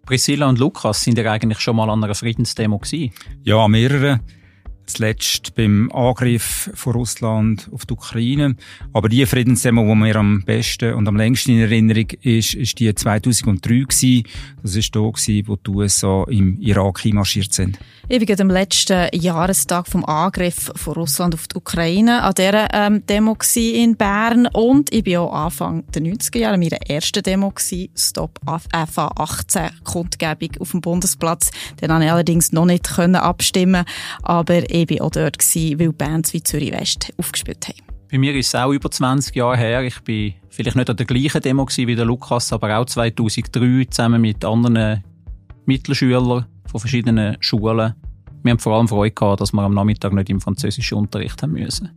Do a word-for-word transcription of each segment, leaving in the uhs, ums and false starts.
Priscilla und Lukas, sind ja eigentlich schon mal an einer Friedensdemo gewesen? Ja, mehrere. Zuletzt beim Angriff von Russland auf die Ukraine. Aber die Friedensdemo, die mir am besten und am längsten in Erinnerung ist, ist die zweitausenddrei gewesen. Das war da gewesen, wo die U S A im Irak einmarschiert sind. Ich war am letzten Jahrestag vom Angriff von Russland auf die Ukraine an dieser ähm, Demo in Bern. Und ich war auch Anfang der neunziger Jahre an meiner ersten Demo gewesen, Stop F A achtzehn Kundgebung auf dem Bundesplatz. Dann konnte ich allerdings noch nicht abstimmen, aber ich war auch dort gewesen, weil Bands wie Zürich West aufgespielt haben. Bei mir ist es auch über zwanzig Jahre her. Ich war vielleicht nicht an der gleichen Demo wie der Lukas, aber auch zweitausenddrei zusammen mit anderen Mittelschülern von verschiedenen Schulen. Wir haben vor allem Freude gehabt, dass wir am Nachmittag nicht im französischen Unterricht haben müssen.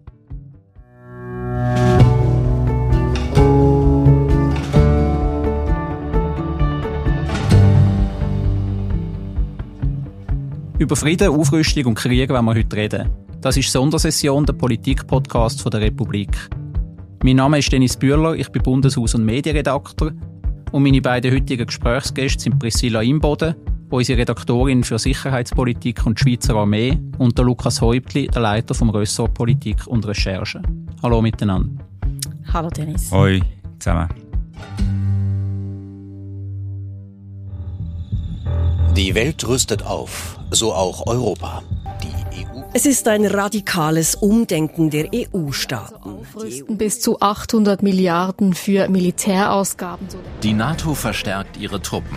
Über Frieden, Aufrüstung und Krieg wollen wir heute reden. Das ist die Sondersession, der Politik-Podcast der Republik. Mein Name ist Dennis Bühler, ich bin Bundeshaus- und Medienredakteur. Und meine beiden heutigen Gesprächsgäste sind Priscilla Imboden, unsere Redaktorin für Sicherheitspolitik und die Schweizer Armee, und der Lukas Häuptli, der Leiter vom Ressort Politik und Recherche. Hallo miteinander. Hallo Dennis. Hoi zusammen. Die Welt rüstet auf, so auch Europa. Die E U. Es ist ein radikales Umdenken der E U-Staaten. Aufrüsten bis zu achthundert Milliarden für Militärausgaben. Die NATO verstärkt ihre Truppen.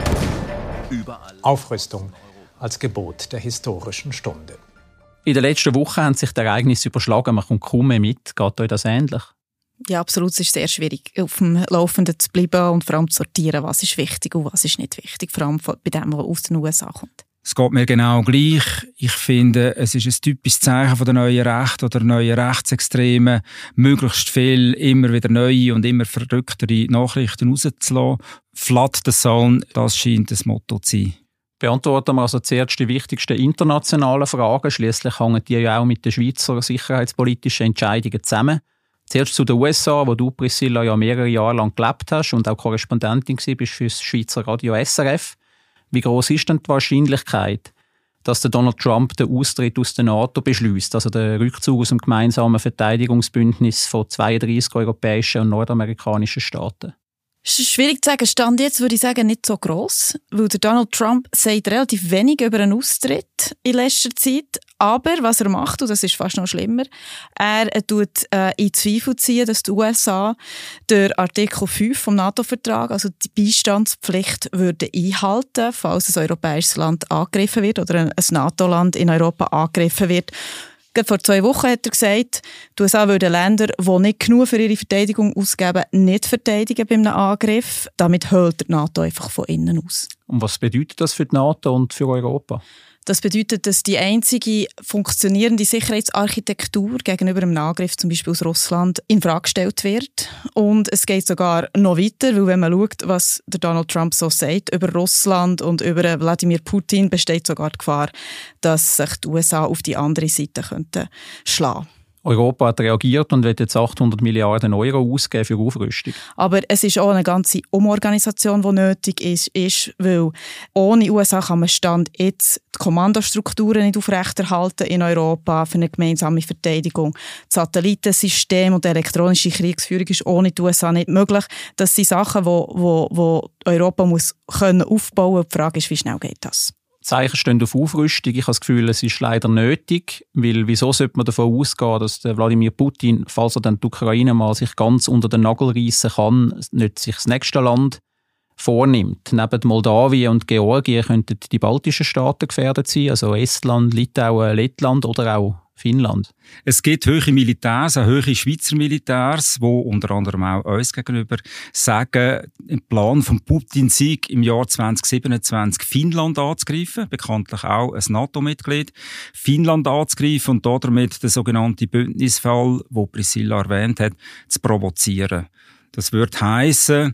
Überall. Aufrüstung als Gebot der historischen Stunde. In den letzten Wochen haben sich die Ereignisse überschlagen, man kommt kaum mehr mit. Geht euch das ähnlich? Ja, absolut. Es ist sehr schwierig, auf dem Laufenden zu bleiben und vor allem zu sortieren, was ist wichtig und was ist nicht wichtig. Vor allem bei dem, was aus den U S A kommt. Es geht mir genau gleich. Ich finde, es ist ein typisches Zeichen von der neuen Rechten oder neuen Rechtsextremen, möglichst viel immer wieder neue und immer verrücktere Nachrichten rauszulassen. Flood the Zone, das scheint das Motto zu sein. Beantworten wir also zuerst die wichtigsten internationalen Fragen. Schliesslich hängen die ja auch mit den Schweizer sicherheitspolitischen Entscheidungen zusammen. Zuerst zu den U S A, wo du, Priscilla, ja mehrere Jahre lang gelebt hast und auch Korrespondentin bist für das Schweizer Radio S R F. Wie gross ist denn die Wahrscheinlichkeit, dass der Donald Trump den Austritt aus der NATO beschließt, also den Rückzug aus dem gemeinsamen Verteidigungsbündnis von zweiunddreissig europäischen und nordamerikanischen Staaten? Es ist schwierig zu sagen. Stand jetzt würde ich sagen, nicht so gross, weil der Donald Trump sagt relativ wenig über einen Austritt in letzter Zeit. Aber was er macht, und das ist fast noch schlimmer, er tut äh, in Zweifel ziehen, dass die U S A der Artikel fünf vom NATO-Vertrag, also die Beistandspflicht, würde einhalten, falls ein europäisches Land angegriffen wird oder ein, ein NATO-Land in Europa angegriffen wird. Vor zwei Wochen hat er gesagt, die U S A würden Länder, die nicht genug für ihre Verteidigung ausgeben, nicht verteidigen bei einem Angriff. Damit höhlt die NATO einfach von innen aus. Und was bedeutet das für die NATO und für Europa? Das bedeutet, dass die einzige funktionierende Sicherheitsarchitektur gegenüber einem Angriff, zum Beispiel aus Russland, in Frage gestellt wird. Und es geht sogar noch weiter, weil wenn man schaut, was der Donald Trump so sagt über Russland und über Wladimir Putin, besteht sogar die Gefahr, dass sich die U S A auf die andere Seite könnten schlagen. Europa hat reagiert und wird jetzt achthundert Milliarden Euro ausgeben für Aufrüstung. Aber es ist auch eine ganze Umorganisation, die nötig ist, ist, weil ohne U S A kann man Stand jetzt die Kommandostrukturen nicht aufrechterhalten in Europa für eine gemeinsame Verteidigung. Das Satellitensystem und die elektronische Kriegsführung ist ohne die U S A nicht möglich. Das sind Sachen, die wo, wo Europa muss können aufbauen muss. Die Frage ist, wie schnell geht das? Zeichen stehen auf Aufrüstung. Ich habe das Gefühl, es ist leider nötig, weil wieso sollte man davon ausgehen, dass der Wladimir Putin, falls er dann die Ukraine mal sich ganz unter den Nagel reissen kann, nicht sich das nächste Land vornimmt. Neben Moldawien und Georgien könnten die baltischen Staaten gefährdet sein, also Estland, Litauen, Lettland oder auch Finnland. Es gibt hohe Militärs, auch hohe Schweizer Militärs, die unter anderem auch uns gegenüber sagen, im Plan von Putin-Sieg im Jahr zwanzig siebenundzwanzig Finnland anzugreifen, bekanntlich auch ein NATO-Mitglied, Finnland anzugreifen und damit den sogenannten Bündnisfall, den Priscilla erwähnt hat, zu provozieren. Das würde heissen,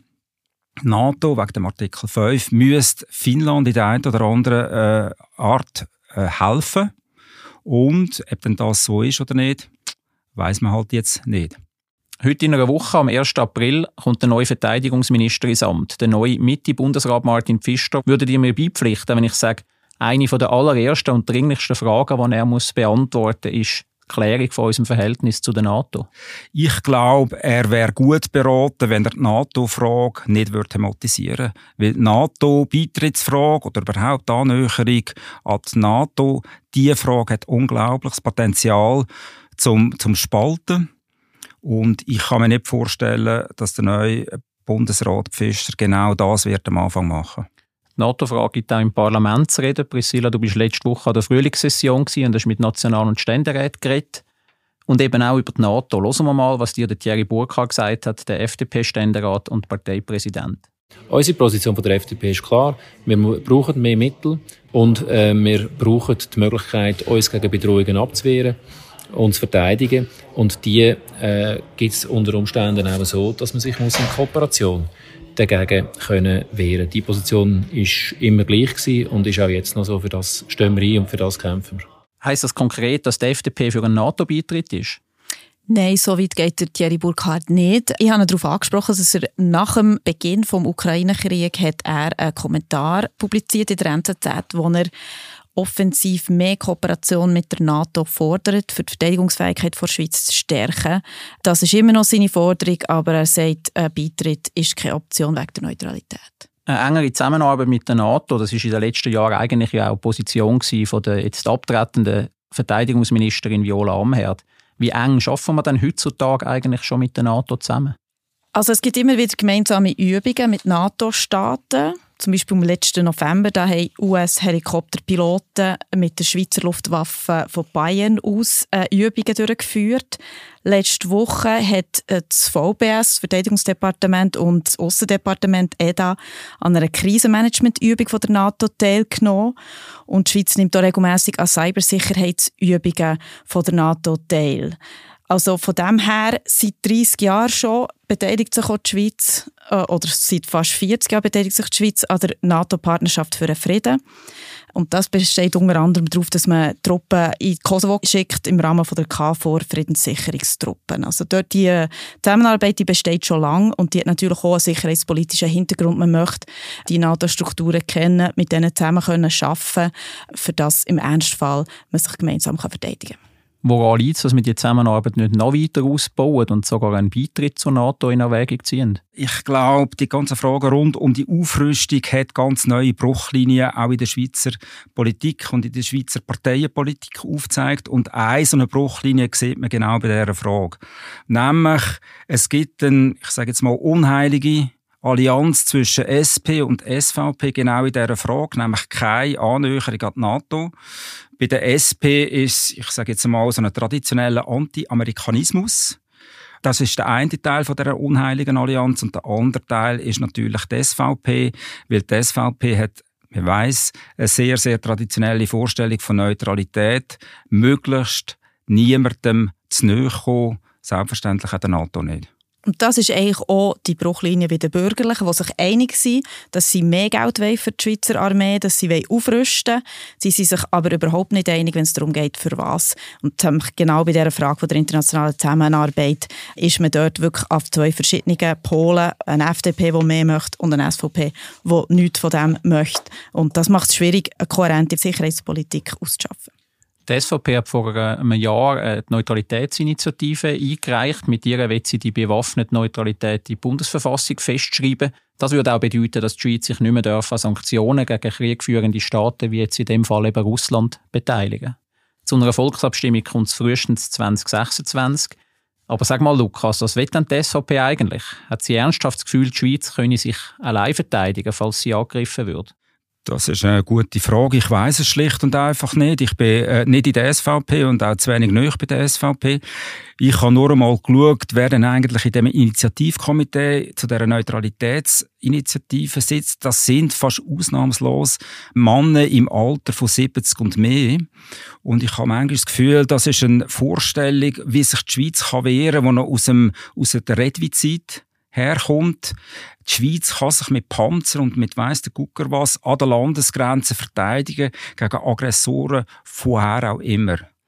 NATO, wegen dem Artikel fünf, müsste Finnland in der einen oder anderen äh, Art äh, helfen. Und ob denn das so ist oder nicht, weiss man halt jetzt nicht. Heute in einer Woche, am ersten April, kommt der neue Verteidigungsminister ins Amt. Der neue Mitte-Bundesrat Martin Pfister. Würdet ihr mir beipflichten, wenn ich sage, eine der allerersten und dringlichsten Fragen, die er muss beantworten muss, ist die Klärung von unserem Verhältnis zu der NATO? Ich glaube, er wäre gut beraten, wenn er die NATO-Frage nicht thematisieren würde. Weil die NATO-Beitrittsfrage oder überhaupt die Annäherung an die NATO, diese Frage hat unglaubliches Potenzial zum, zum Spalten. Und ich kann mir nicht vorstellen, dass der neue Bundesrat Pfister genau das wird am Anfang machen. Die NATO-Frage gibt auch im Parlament zu reden. Priscilla, du bist letzte Woche an der Frühlingssession und hast mit National- und Ständeräten geredet. Und eben auch über die NATO. Hören wir mal, was dir der Thierry Burkhardt gesagt hat, der F D P-Ständerat und Parteipräsident. Unsere Position von der F D P ist klar. Wir brauchen mehr Mittel und äh, wir brauchen die Möglichkeit, uns gegen Bedrohungen abzuwehren, uns zu verteidigen. Und die äh, gibt es unter Umständen auch so, dass man sich muss in Kooperation dagegen können wehren. Die Position ist immer gleich gewesen und ist auch jetzt noch so. Für das stehen wir ein und für das kämpfen wir. Heisst das konkret, dass die F D P für einen NATO-Beitritt ist? Nein, so weit geht der Thierry Burkhardt nicht. Ich habe ihn darauf angesprochen, dass er nach dem Beginn des Ukraine-Kriegs hat er einen Kommentar publiziert in der N Z Z, wo er offensiv mehr Kooperation mit der NATO fordert, für die Verteidigungsfähigkeit der Schweiz zu stärken. Das ist immer noch seine Forderung, aber er sagt, ein Beitritt ist keine Option wegen der Neutralität. Eine engere Zusammenarbeit mit der NATO, das war in den letzten Jahren eigentlich ja auch Position von der jetzt abtretenden Verteidigungsministerin Viola Amherd. Wie eng arbeiten wir denn heutzutage eigentlich schon mit der NATO zusammen? Also es gibt immer wieder gemeinsame Übungen mit NATO-Staaten. Zum Beispiel im letzten November da haben U S-Helikopterpiloten mit der Schweizer Luftwaffe von Bayern aus äh, Übungen durchgeführt. Letzte Woche hat das V B S, das Verteidigungsdepartement, und das Aussendepartement E D A an einer Krisenmanagement-Übung von der NATO teilgenommen. Und die Schweiz nimmt auch regelmässig an Cybersicherheitsübungen von der NATO teil. Also von dem her, seit dreissig Jahren schon beteiligt sich auch die Schweiz, äh, oder seit fast vierzig Jahren beteiligt sich die Schweiz an der NATO-Partnerschaft für den Frieden. Und das besteht unter anderem darauf, dass man Truppen in Kosovo schickt im Rahmen von der K V O R Friedenssicherungstruppen. Also dort die Zusammenarbeit die besteht schon lange und die hat natürlich auch einen sicherheitspolitischen Hintergrund. Man möchte die NATO-Strukturen kennen, mit denen zusammen können arbeiten, für das im Ernstfall man sich gemeinsam verteidigen kann. Woran liegt es, dass wir die Zusammenarbeit nicht noch weiter ausbauen und sogar einen Beitritt zur NATO in Erwägung ziehen? Ich glaube, die ganze Frage rund um die Aufrüstung hat ganz neue Bruchlinien auch in der Schweizer Politik und in der Schweizer Parteienpolitik aufgezeigt. Und eine so eine Bruchlinie sieht man genau bei dieser Frage. Nämlich, es gibt eine, ich sage jetzt mal, unheilige Allianz zwischen S P und S V P genau in dieser Frage, nämlich keine Annäherung an die NATO. Bei der S P ist, ich sage jetzt mal, so ein traditioneller Anti-Amerikanismus. Das ist der eine Teil von dieser unheiligen Allianz und der andere Teil ist natürlich die S V P, weil die S V P hat, man weiss, eine sehr, sehr traditionelle Vorstellung von Neutralität, möglichst niemandem zu nahe kommen, selbstverständlich auch der NATO nicht. Und das ist eigentlich auch die Bruchlinie bei den Bürgerlichen, die sich einig sind, dass sie mehr Geld wollen für die Schweizer Armee, dass sie aufrüsten wollen. Sie sind sich aber überhaupt nicht einig, wenn es darum geht, für was. Und genau bei dieser Frage der internationalen Zusammenarbeit ist man dort wirklich auf zwei verschiedenen Polen, eine F D P, die mehr möchte, und eine S V P, die nichts von dem möchte. Und das macht es schwierig, eine kohärente Sicherheitspolitik auszuschaffen. Die S V P hat vor einem Jahr die Neutralitätsinitiative eingereicht. Mit ihr will sie die bewaffnete Neutralität in die Bundesverfassung festschreiben. Das würde auch bedeuten, dass die Schweiz sich nicht mehr an Sanktionen gegen kriegführende Staaten, wie jetzt in dem Fall eben Russland, beteiligen. Zu einer Volksabstimmung kommt es frühestens zwanzig sechsundzwanzig. Aber sag mal, Lukas, was will denn die S V P eigentlich? Hat sie ernsthaft das Gefühl, die Schweiz könne sich allein verteidigen, falls sie angegriffen wird? Das ist eine gute Frage. Ich weiss es schlicht und einfach nicht. Ich bin äh, nicht in der S V P und auch zu wenig nahe bei der S V P. Ich habe nur einmal geschaut, wer denn eigentlich in dem Initiativkomitee zu dieser Neutralitätsinitiative sitzt. Das sind fast ausnahmslos Männer im Alter von siebzig und mehr. Und ich habe manchmal das Gefühl, das ist eine Vorstellung, wie sich die Schweiz kann wehren kann, die noch aus, dem, aus der Redwi-Zeit herkommt. Die Schweiz kann sich mit Panzer und mit weiss der Gucker was an der Landesgrenze verteidigen gegen Aggressoren, woher auch immer.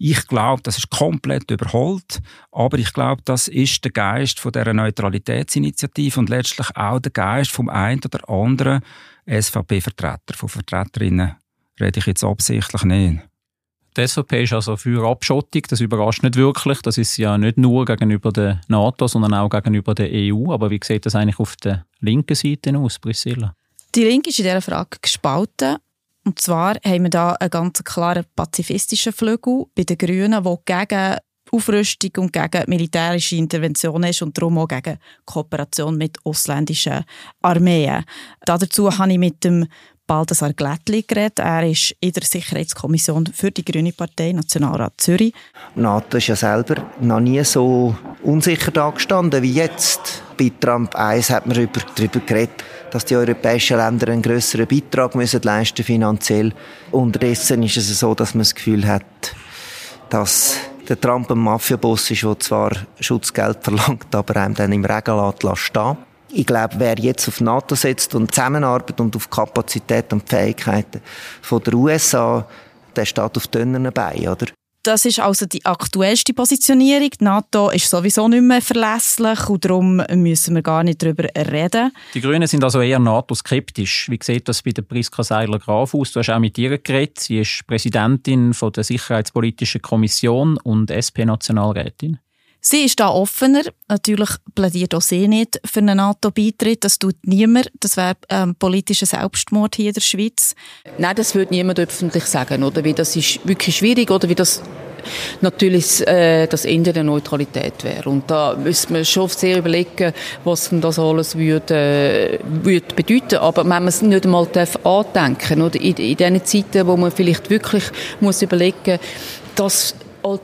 Ich glaube, das ist komplett überholt, aber ich glaube, das ist der Geist von dieser Neutralitätsinitiative und letztlich auch der Geist vom einen oder anderen S V P-Vertreter. Von Vertreterinnen rede ich jetzt absichtlich nicht. Die S V P ist also für Abschottung, das überrascht nicht wirklich. Das ist ja nicht nur gegenüber der NATO, sondern auch gegenüber der E U. Aber wie sieht das eigentlich auf der linken Seite aus, Priscilla? Die Linke ist in dieser Frage gespalten. Und zwar haben wir da einen ganz klaren pazifistischen Flügel bei den Grünen, der gegen Aufrüstung und gegen militärische Intervention ist und darum auch gegen Kooperation mit ausländischen Armeen. Dazu habe ich mit dem Balthasar Glättli geredet. Er ist in der Sicherheitskommission für die Grüne Partei, Nationalrat Zürich. Die NATO ist ja selber noch nie so unsicher dagestanden wie jetzt. Bei Trump eins hat man darüber geredet, dass die europäischen Länder einen grösseren Beitrag müssen leisten finanziell. Unterdessen ist es so, dass man das Gefühl hat, dass der Trump ein Mafiaboss ist, der zwar Schutzgeld verlangt, aber einem dann im Regen lässt stehen. Ich glaube, wer jetzt auf NATO setzt und Zusammenarbeit und auf Kapazität und Fähigkeiten von der U S A, der steht auf dünnen Beinen, oder? Das ist also die aktuellste Positionierung. Die NATO ist sowieso nicht mehr verlässlich und darum müssen wir gar nicht darüber reden. Die Grünen sind also eher NATO-skeptisch. Wie sieht das bei der Priska Seiler-Graf aus? Du hast auch mit ihr geredet. Sie ist Präsidentin von der Sicherheitspolitischen Kommission und S P-Nationalrätin. Sie ist da offener. Natürlich plädiert auch sie nicht für einen NATO-Beitritt. Das tut niemand. Das wäre ähm, politischer Selbstmord hier in der Schweiz. Nein, das würde niemand öffentlich sagen. Oder? Wie das ist wirklich schwierig. Oder wie das natürlich äh, das Ende der Neutralität wäre. Und da müsste man schon sehr überlegen, was denn das alles würde, äh, würde bedeuten. Aber wenn man es nicht einmal andenken darf, oder? In, in diesen Zeiten, wo man vielleicht wirklich muss überlegen muss, dass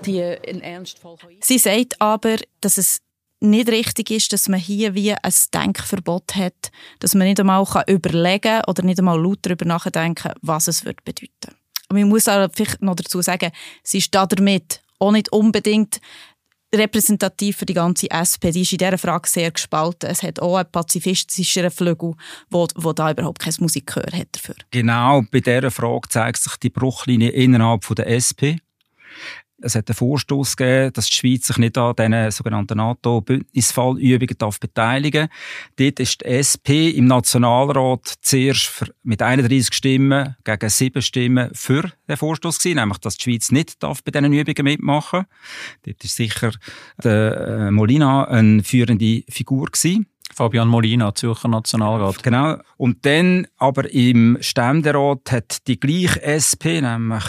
Sie sagt aber, dass es nicht richtig ist, dass man hier wie ein Denkverbot hat, dass man nicht einmal überlegen kann oder nicht einmal laut darüber nachdenken, was es wird bedeuten. Und man muss auch vielleicht noch dazu sagen, sie ist damit auch nicht unbedingt repräsentativ für die ganze S P. Die ist in dieser Frage sehr gespalten. Es hat auch einen pazifistischen Flügel, wo, wo da überhaupt kein Musikgehör hat dafür. Genau, bei dieser Frage zeigt sich die Bruchlinie innerhalb der S P. Es hat einen Vorstoß gegeben, dass die Schweiz sich nicht an diesen sogenannten NATO-Bündnisfallübungen beteiligen darf. Dort ist die S P im Nationalrat zuerst für, mit einunddreissig Stimmen gegen sieben Stimmen für den Vorstoß gewesen, nämlich, dass die Schweiz nicht darf bei diesen Übungen mitmachen darf. Dort ist sicher der Molina eine führende Figur gewesen. Fabian Molina, Zürcher Nationalrat. Genau. Und dann aber im Ständerat hat die gleiche S P, nämlich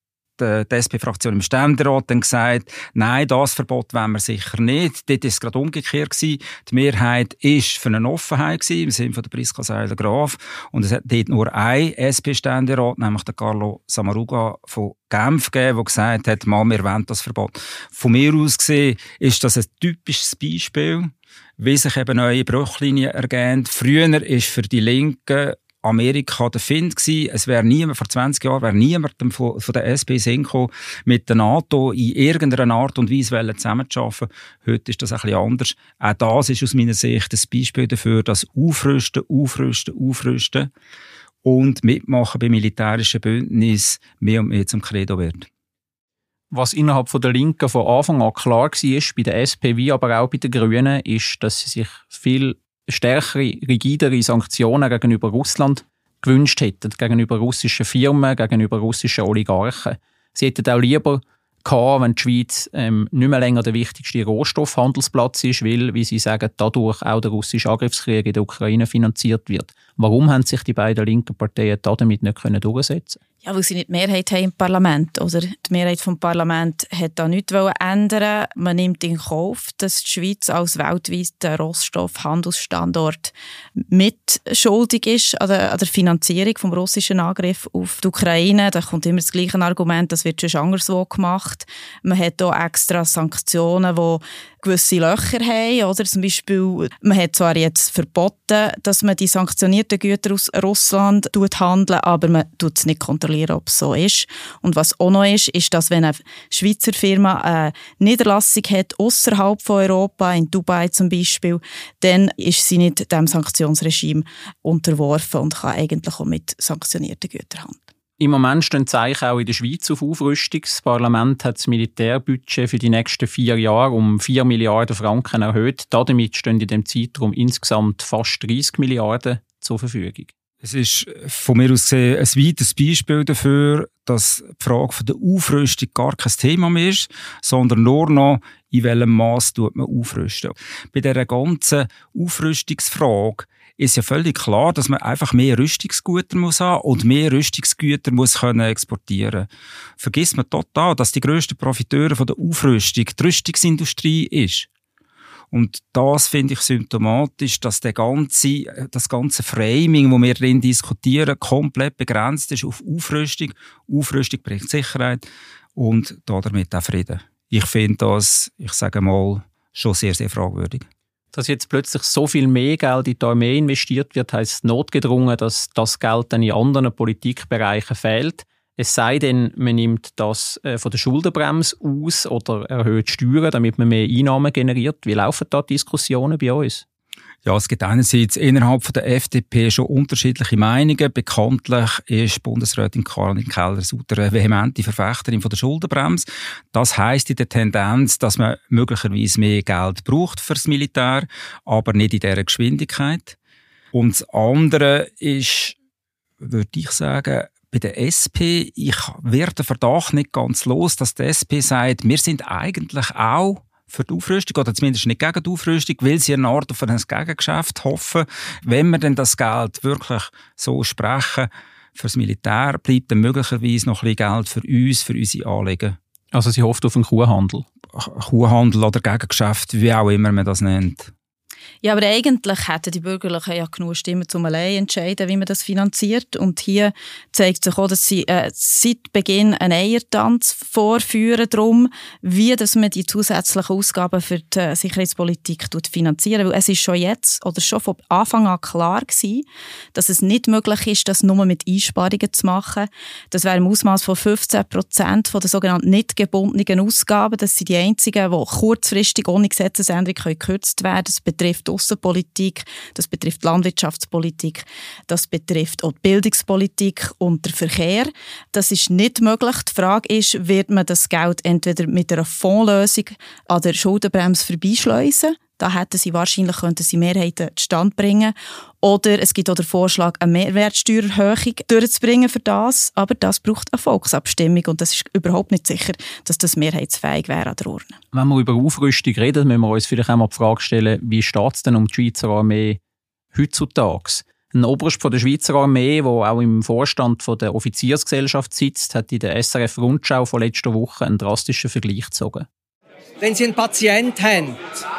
die S P-Fraktion im Ständerat dann gesagt, nein, das Verbot wollen wir sicher nicht. Dort war es gerade umgekehrt gewesen. Die Mehrheit war für eine Offenheit gewesen, im Sinne von der Priska Seiler-Graf. Und es hat dort nur ein S P-Ständerat, nämlich der Carlo Samaruga von Genf gegeben, der gesagt hat, mal, wir wollen das Verbot. Von mir aus gesehen ist das ein typisches Beispiel, wie sich eben neue Bruchlinien ergeben. Früher ist für die Linken Amerika der Find gsi. Es wäre niemand, vor zwanzig Jahren wäre niemandem von, von der S P hingekommen, mit der NATO in irgendeiner Art und Weise zusammenzuarbeiten. Heute ist das ein bisschen anders. Auch das ist aus meiner Sicht ein Beispiel dafür, dass Aufrüsten, Aufrüsten, Aufrüsten und Mitmachen bei militärischen Bündnissen mehr und mehr zum Credo wird. Was innerhalb der Linken von Anfang an klar war, bei der S P wie aber auch bei den Grünen, ist, dass sie sich viel stärkere, rigidere Sanktionen gegenüber Russland gewünscht hätten, gegenüber russischen Firmen, gegenüber russischen Oligarchen. Sie hätten auch lieber gehabt, wenn die Schweiz ähm, nicht mehr länger der wichtigste Rohstoffhandelsplatz ist, weil, wie sie sagen, dadurch auch der russische Angriffskrieg in der Ukraine finanziert wird. Warum haben sich die beiden linken Parteien damit nicht durchsetzen können? Ja, weil sie nicht die Mehrheit haben im Parlament. Oder? Die Mehrheit des Parlaments hat da nichts ändern. Man nimmt in Kauf, dass die Schweiz als weltweiter Rohstoffhandelsstandort mitschuldig ist an der, an der Finanzierung des russischen Angriffs auf die Ukraine. Da kommt immer das gleiche Argument, das wird schon anderswo gemacht. Man hat auch extra Sanktionen, die gewisse Löcher haben. Oder? Zum Beispiel, man hat zwar jetzt verboten, dass man die sanktionierten Güter aus Russland handelt, aber man tut es nicht kontrollieren, ob es so ist. Und was auch noch ist, ist, dass wenn eine Schweizer Firma eine Niederlassung hat, ausserhalb von Europa, in Dubai zum Beispiel, dann ist sie nicht dem Sanktionsregime unterworfen und kann eigentlich auch mit sanktionierten Gütern handeln. Im Moment stehen Zeichen auch in der Schweiz auf Aufrüstung. Das Parlament hat das Militärbudget für die nächsten vier Jahre um vier Milliarden Franken erhöht. Damit stehen in diesem Zeitraum insgesamt fast dreißig Milliarden zur Verfügung. Es ist von mir aus gesehen ein weiteres Beispiel dafür, dass die Frage der Aufrüstung gar kein Thema mehr ist, sondern nur noch, in welchem Maß tut man aufrüsten. Bei dieser ganzen Aufrüstungsfrage ist ja völlig klar, dass man einfach mehr Rüstungsgüter muss haben und mehr Rüstungsgüter muss können exportieren. Vergisst man total, dass die grössten Profiteure von der Aufrüstung die Rüstungsindustrie ist. Und das finde ich symptomatisch, dass der ganze, das ganze Framing, das wir drin diskutieren, komplett begrenzt ist auf Aufrüstung. Aufrüstung bringt Sicherheit und damit auch Frieden. Ich finde das, ich sage mal, schon sehr, sehr fragwürdig. Dass jetzt plötzlich so viel mehr Geld in die Armee investiert wird, heisst notgedrungen, dass das Geld dann in anderen Politikbereichen fehlt. Es sei denn, man nimmt das von der Schuldenbremse aus oder erhöht Steuern, damit man mehr Einnahmen generiert. Wie laufen da die Diskussionen bei uns? Ja, es gibt einerseits innerhalb von der F D P schon unterschiedliche Meinungen. Bekanntlich ist Bundesrätin Karin Keller-Sutter eine vehemente Verfechterin von der Schuldenbremse. Das heisst in der Tendenz, dass man möglicherweise mehr Geld braucht fürs Militär, aber nicht in dieser Geschwindigkeit. Und das andere ist, würde ich sagen, bei der S P, ich werde den Verdacht nicht ganz los, dass die S P sagt, wir sind eigentlich auch für die Aufrüstung, oder zumindest nicht gegen die Aufrüstung, weil sie eine Art auf ein Gegengeschäft hoffen. Wenn wir denn das Geld wirklich so sprechen, fürs Militär bleibt dann möglicherweise noch ein bisschen Geld für uns, für unsere Anliegen. Also sie hofft auf einen Kuhhandel? Kuhhandel oder Gegengeschäft, wie auch immer man das nennt. Ja, aber eigentlich hätten die Bürgerlichen ja genug Stimmen, um allein entscheiden, wie man das finanziert. Und hier zeigt sich auch, dass sie äh, seit Beginn einen Eiertanz vorführen, darum, wie dass man die zusätzlichen Ausgaben für die äh, Sicherheitspolitik finanzieren. Weil es ist schon jetzt oder schon von Anfang an klar gewesen, dass es nicht möglich ist, das nur mit Einsparungen zu machen. Das wäre im Ausmaß von fünfzehn Prozent von den sogenannten nicht gebundenen Ausgaben. Das sind die einzigen, die kurzfristig ohne Gesetzesänderung gekürzt werden können. Das betrifft die Aussenpolitik, das betrifft die Landwirtschaftspolitik, das betrifft auch die Bildungspolitik und den Verkehr. Das ist nicht möglich. Die Frage ist, wird man das Geld entweder mit einer Fondslösung an der Schuldenbremse vorbeischleusen? Da hätten sie wahrscheinlich könnten sie Mehrheiten zustande bringen. Oder es gibt auch den Vorschlag, eine Mehrwertsteuererhöhung durchzubringen für das. Aber das braucht eine Volksabstimmung und das ist überhaupt nicht sicher, dass das mehrheitsfähig wäre an der Urne. Wenn wir über Aufrüstung reden, müssen wir uns vielleicht auch mal die Frage stellen, wie steht es denn um die Schweizer Armee heutzutage? Ein Oberst von der Schweizer Armee, der auch im Vorstand von der Offiziersgesellschaft sitzt, hat in der S R F-Rundschau von letzter Woche einen drastischen Vergleich gezogen. Wenn Sie einen Patienten haben,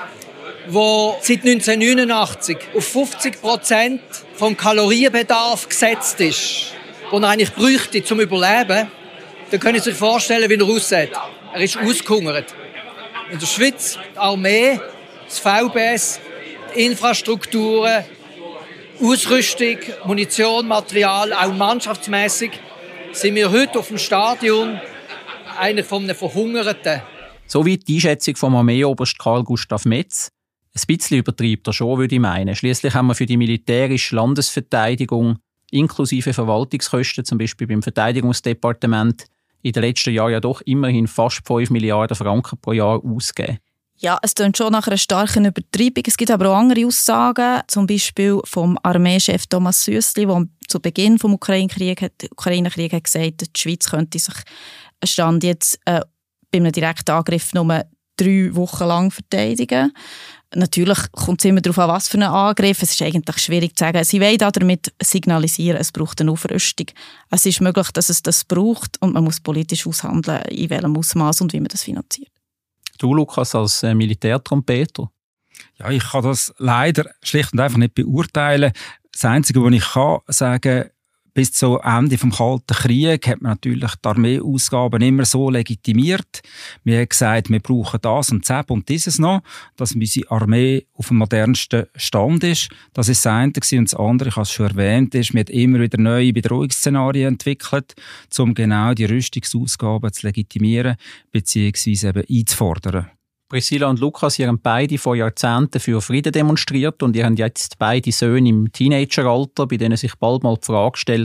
der seit neunzehnhundertneunundachtzig auf fünfzig Prozent vom Kalorienbedarf gesetzt ist, den er eigentlich bräuchte, zum Überleben, dann können Sie sich vorstellen, wie er aussieht. Er ist ausgehungert. In der Schweiz, die Armee, das V B S, die Infrastrukturen, Ausrüstung, Munition, Material, auch mannschaftsmässig, sind wir heute auf dem Stadion eigentlich von einem Verhungerten. Soweit die Einschätzung vom Armeeoberst Karl Gustav Metz. Ein bisschen übertreibt er schon, würde ich meinen. Schliesslich haben wir für die militärische Landesverteidigung inklusive Verwaltungskosten, zum Beispiel beim Verteidigungsdepartement, in den letzten Jahren ja doch immerhin fast fünf Milliarden Franken pro Jahr ausgegeben. Ja, es klingt schon nach einer starken Übertreibung. Es gibt aber auch andere Aussagen, zum Beispiel vom Armeechef Thomas Süssli, der zu Beginn des Ukraine-Kriegs hat, Ukraine-Krieg hat gesagt, die Schweiz könnte sich Stand jetzt äh, bei einem direkten Angriff nur drei Wochen lang verteidigen. Natürlich kommt es immer darauf an, was für einen Angriff. Es ist eigentlich schwierig zu sagen. Sie wollen damit signalisieren, es braucht eine Aufrüstung. Es ist möglich, dass es das braucht und man muss politisch aushandeln, in welchem Ausmaß und wie man das finanziert. Du, Lukas, als äh, Militärtrompeter? Ja, ich kann das leider schlicht und einfach nicht beurteilen. Das Einzige, was ich kann sagen, bis zum Ende des Kalten Krieges hat man natürlich die Armeeausgaben immer so legitimiert. Wir haben gesagt, wir brauchen das und das und dieses noch, dass unsere Armee auf dem modernsten Stand ist. Das ist das eine. Und das andere, ich habe es schon erwähnt, ist, wir haben immer wieder neue Bedrohungsszenarien entwickelt, um genau die Rüstungsausgaben zu legitimieren bzw. eben einzufordern. Priscilla und Lukas, ihr habt beide vor Jahrzehnten für Frieden demonstriert und ihr habt jetzt beide Söhne im Teenageralter, bei denen sich bald mal die Frage stellt,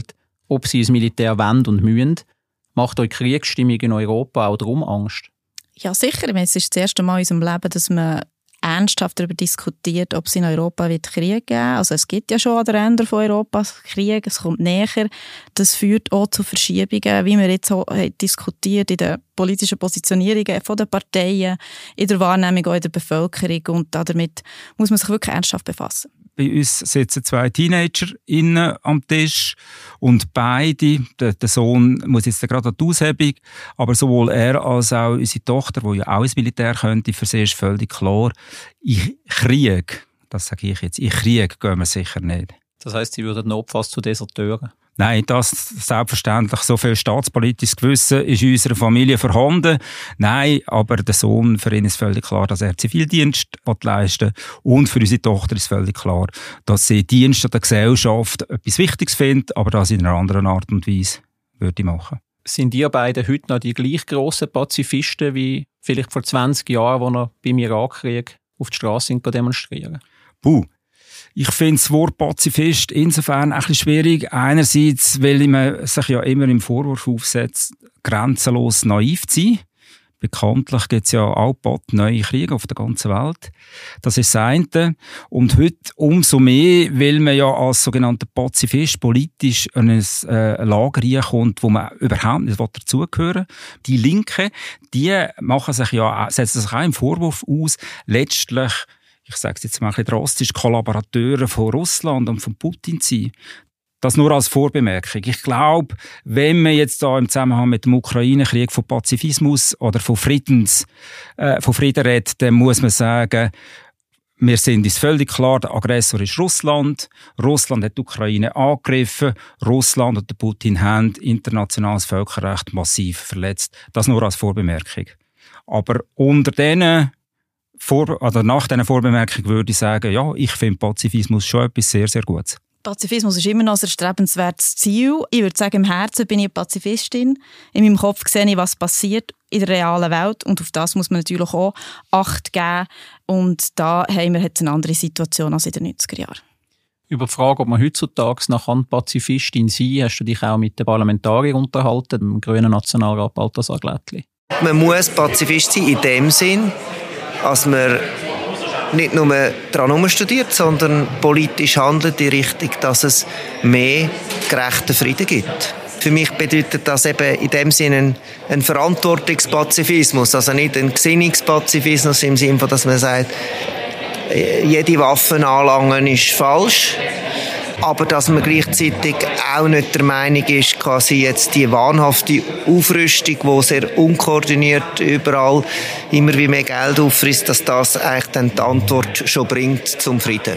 ob sie ins Militär wollen und müssen. Macht euch Kriegsstimmung in Europa auch darum Angst? Ja, sicher. Es ist das erste Mal in unserem Leben, dass man ernsthaft darüber diskutiert, ob es in Europa wird Krieg geben. Also es gibt ja schon an den Rändern von Europa Krieg, es kommt näher. Das führt auch zu Verschiebungen, wie wir jetzt auch diskutiert in den politischen Positionierungen von den Parteien, in der Wahrnehmung auch in der Bevölkerung, und damit muss man sich wirklich ernsthaft befassen. Bei uns sitzen zwei Teenager innen am Tisch und beide, der, der Sohn muss jetzt gerade an die Aushebung, aber sowohl er als auch unsere Tochter, die ja auch ins Militär könnte, für sie ist völlig klar, in Krieg, das sage ich jetzt, in Krieg gehen wir sicher nicht. Das heisst, sie würden notfalls zu Deserteuren? Nein, das selbstverständlich. So viel staatspolitisches Gewissen ist in unserer Familie vorhanden. Nein, aber der Sohn, für ihn ist völlig klar, dass er Zivildienst leisten will. Und für unsere Tochter ist völlig klar, dass sie Dienst an der Gesellschaft etwas Wichtiges findet, aber das in einer anderen Art und Weise würde machen. Sind ihr beide heute noch die gleich grossen Pazifisten wie vielleicht vor zwanzig Jahren, als ihr beim Irakkrieg auf die Straße demonstrieren? Puh. Ich finde das Wort Pazifist insofern ein bisschen schwierig. Einerseits, weil man sich ja immer im Vorwurf aufsetzt, grenzenlos naiv zu sein. Bekanntlich gibt es ja auch bald neue Kriege auf der ganzen Welt. Das ist das eine. Und heute umso mehr, weil man ja als sogenannter Pazifist politisch in ein äh, Lager reinkommt, wo man überhaupt nicht dazugehören will. Die Linken, die machen sich ja, setzen sich auch im Vorwurf aus, letztlich, ich sage es jetzt mal ein bisschen drastisch, Kollaborateure von Russland und von Putin zu sein. Das nur als Vorbemerkung. Ich glaube, wenn man jetzt da im Zusammenhang mit dem Ukraine-Krieg von Pazifismus oder von Friedens, äh, von Frieden redet, dann muss man sagen, wir sind uns völlig klar, der Aggressor ist Russland. Russland hat die Ukraine angegriffen. Russland und der Putin haben internationales Völkerrecht massiv verletzt. Das nur als Vorbemerkung. Aber unter denen Vor- oder nach dieser Vorbemerkung würde ich sagen, ja, ich finde Pazifismus schon etwas sehr, sehr Gutes. Pazifismus ist immer noch ein erstrebenswertes Ziel. Ich würde sagen, im Herzen bin ich eine Pazifistin. In meinem Kopf sehe ich, was passiert in der realen Welt. Und auf das muss man natürlich auch Acht geben. Und da haben wir jetzt eine andere Situation als in den neunziger Jahren. Über die Frage, ob man heutzutage noch Pazifistin sein kann, hast du dich auch mit den Parlamentariern unterhalten, dem grünen Nationalrat Balthasar Glättli. Man muss Pazifist sein in dem Sinn, dass man nicht nur daran studiert, sondern politisch handelt in Richtung, dass es mehr gerechten Frieden gibt. Für mich bedeutet das eben in dem Sinne ein, ein Verantwortungspazifismus, also nicht ein Gesinnungspazifismus im Sinne von, dass man sagt, jede Waffe anlangen ist falsch, aber dass man gleichzeitig auch nicht der Meinung ist, quasi jetzt die wahnhafte Aufrüstung, die sehr unkoordiniert überall immer wie mehr Geld auffrisst, dass das eigentlich dann die Antwort schon bringt zum Frieden.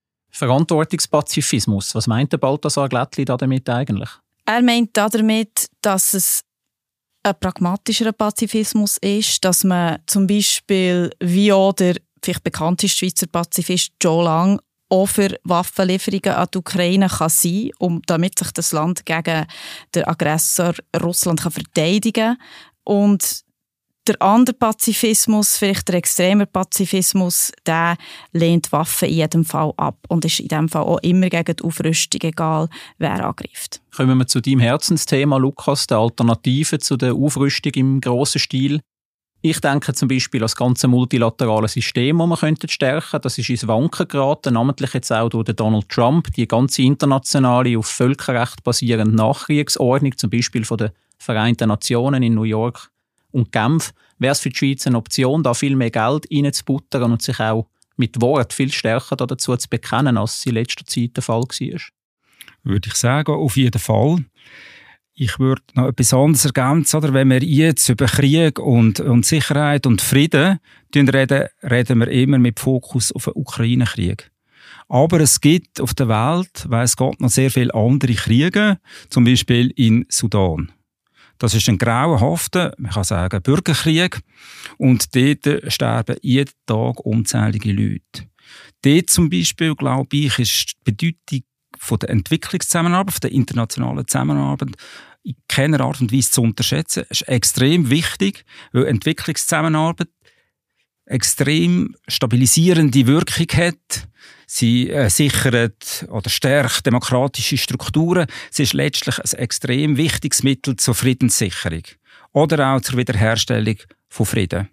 Verantwortungspazifismus, was meint der Balthasar Glättli damit eigentlich? Er meint damit, dass es ein pragmatischer Pazifismus ist, dass man zum Beispiel wie auch der vielleicht bekannteste Schweizer Pazifist Joe Lang auch für Waffenlieferungen an die Ukraine kann sein, um, damit sich das Land gegen den Aggressor Russland kann verteidigen kann. Und der andere Pazifismus, vielleicht der extreme Pazifismus, der lehnt Waffen in jedem Fall ab und ist in diesem Fall auch immer gegen die Aufrüstung, egal wer angreift. Kommen wir zu deinem Herzensthema, Lukas, der Alternative zu der Aufrüstung im grossen Stil. Ich denke zum Beispiel an das ganze multilaterale System, das wir stärken könnten. Das ist ins Wanken geraten, namentlich jetzt auch durch Donald Trump. Die ganze internationale, auf Völkerrecht basierende Nachkriegsordnung, zum Beispiel von den Vereinten Nationen in New York und Genf, wäre es für die Schweiz eine Option, da viel mehr Geld reinzubuttern und sich auch mit Wort viel stärker dazu zu bekennen, als es in letzter Zeit der Fall war? Würde ich sagen, auf jeden Fall. Ich würde noch etwas anderes ergänzen, oder? Wenn wir jetzt über Krieg und, und Sicherheit und Frieden reden, reden wir immer mit Fokus auf den Ukraine-Krieg. Aber es gibt auf der Welt, weiss Gott, noch sehr viele andere Kriege, zum Beispiel in Sudan. Das ist ein grauenhafter, man kann sagen, Bürgerkrieg. Und dort sterben jeden Tag unzählige Leute. Dort zum Beispiel, glaube ich, ist die Bedeutung von der Entwicklungszusammenarbeit, von der internationalen Zusammenarbeit in keiner Art und Weise zu unterschätzen. Es ist extrem wichtig, weil Entwicklungszusammenarbeit extrem stabilisierende Wirkung hat. Sie äh, sichert oder stärkt demokratische Strukturen. Sie ist letztlich ein extrem wichtiges Mittel zur Friedenssicherung oder auch zur Wiederherstellung von Frieden.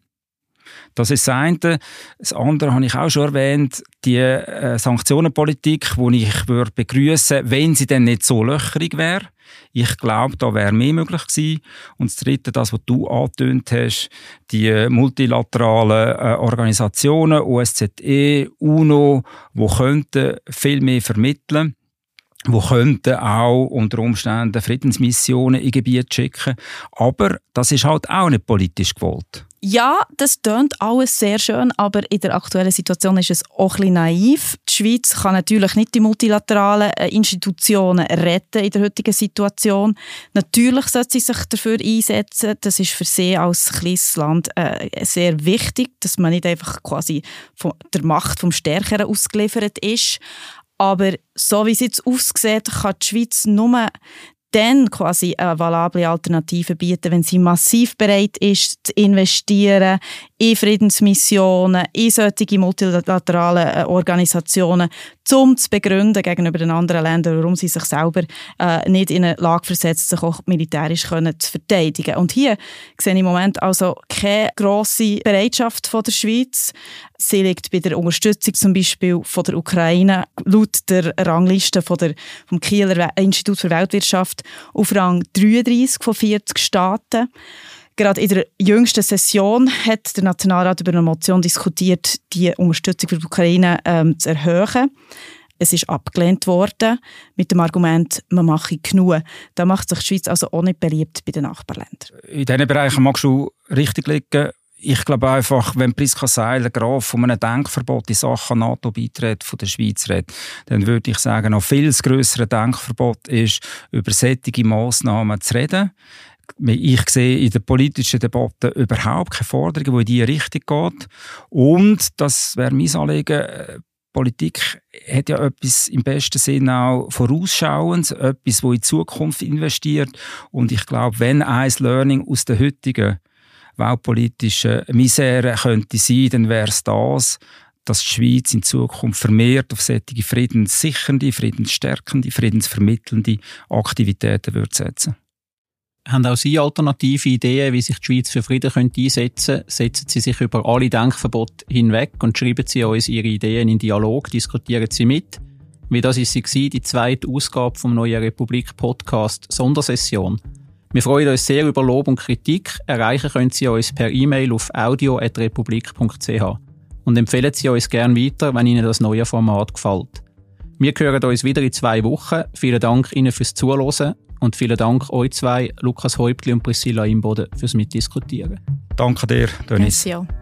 Das ist das eine. Das andere habe ich auch schon erwähnt, die äh, Sanktionenpolitik, die ich würde begrüßen, wenn sie denn nicht so löcherig wäre. Ich glaube, da wäre mehr möglich gewesen. Und das Dritte, das, was du angetönt hast, die multilateralen äh, Organisationen, O S Z E, UNO, die könnten viel mehr vermitteln, die könnten auch unter Umständen Friedensmissionen in Gebiete schicken. Aber das ist halt auch nicht politisch gewollt. Ja, das tönt alles sehr schön, aber in der aktuellen Situation ist es auch ein bisschen naiv. Die Schweiz kann natürlich nicht die multilateralen Institutionen retten in der heutigen Situation. Natürlich sollte sie sich dafür einsetzen. Das ist für sie als kleines Land äh, sehr wichtig, dass man nicht einfach quasi von der Macht vom Stärkeren ausgeliefert ist. Aber so wie es jetzt aussieht, kann die Schweiz nur dann quasi eine valable Alternative bieten, wenn sie massiv bereit ist, zu investieren in Friedensmissionen, in solche multilateralen Organisationen, um zu begründen gegenüber den anderen Ländern, warum sie sich selber äh, nicht in eine Lage versetzt, sich auch militärisch können zu verteidigen. Und hier sehe ich im Moment also keine grosse Bereitschaft von der Schweiz. Sie liegt bei der Unterstützung zum Beispiel von der Ukraine laut der Rangliste von der, vom Kieler Institut für Weltwirtschaft auf Rang dreiunddreissig von vierzig Staaten. Gerade in der jüngsten Session hat der Nationalrat über eine Motion diskutiert, die Unterstützung für die Ukraine ähm, zu erhöhen. Es ist abgelehnt worden mit dem Argument, man mache genug. Da macht sich die Schweiz also auch nicht beliebt bei den Nachbarländern. In diesen Bereichen magst du richtig liegen. Ich glaube einfach, wenn Priska Seiler Graf von einem Denkverbot in Sachen NATO-Beitritt von der Schweiz redet, dann würde ich sagen, noch viel grösseres Denkverbot ist, über solche Massnahmen zu reden. Ich sehe in der politischen Debatte überhaupt keine Forderung, die in diese Richtung geht. Und, das wäre mein Anliegen, Politik hat ja etwas im besten Sinne auch Vorausschauendes, etwas, das in die Zukunft investiert. Und ich glaube, wenn ein Learning aus der heutigen weltpolitischen Misere könnte sein, dann wäre es das, dass die Schweiz in Zukunft vermehrt auf solche friedenssichernde, friedensstärkende, friedensvermittelnde Aktivitäten würde setzen. Haben auch Sie alternative Ideen, wie sich die Schweiz für Frieden könnte einsetzen könnte? Setzen Sie sich über alle Denkverbote hinweg und schreiben Sie uns Ihre Ideen in Dialog, diskutieren Sie mit. Wie das ist sie die zweite Ausgabe vom Neuen Republik-Podcast Sondersession. Wir freuen uns sehr über Lob und Kritik. Erreichen können Sie uns per E-Mail auf audio at republik punkt c h. Und empfehlen Sie uns gerne weiter, wenn Ihnen das neue Format gefällt. Wir hören uns wieder in zwei Wochen. Vielen Dank Ihnen fürs Zuhören und vielen Dank euch zwei, Lukas Häuptli und Priscilla Imboden, fürs Mitdiskutieren. Danke dir, Dennis. Merci.